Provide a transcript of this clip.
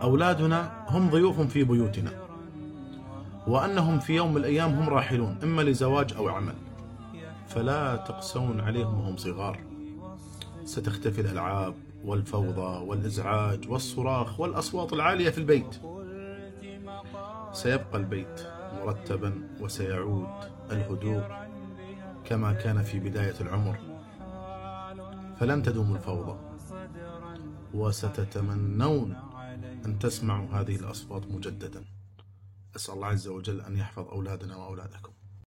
أولادنا هم ضيوف في بيوتنا، وأنهم في يوم من الأيام هم راحلون إما لزواج أو عمل، فلا تقسون عليهم وهم صغار. ستختفي الألعاب والفوضى والإزعاج والصراخ والأصوات العالية في البيت. سيبقى البيت مرتبا، وسيعود الهدوء كما كان في بداية العمر، فلن تدوم الفوضى، وستتمنون أن تسمعوا هذه الأصوات مجددا. أسأل الله عز وجل أن يحفظ أولادنا وأولادكم.